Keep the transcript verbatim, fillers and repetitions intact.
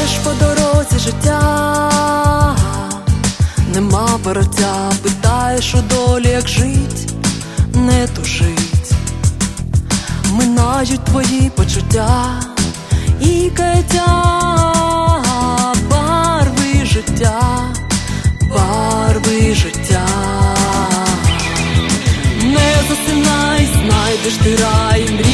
Йдеш по дорозі життя, нема вороття, питаєш у долі, як жить, не тужить. Минають твої почуття і каяття, барви життя, барви життя. Не засинай, знайдеш ти рай,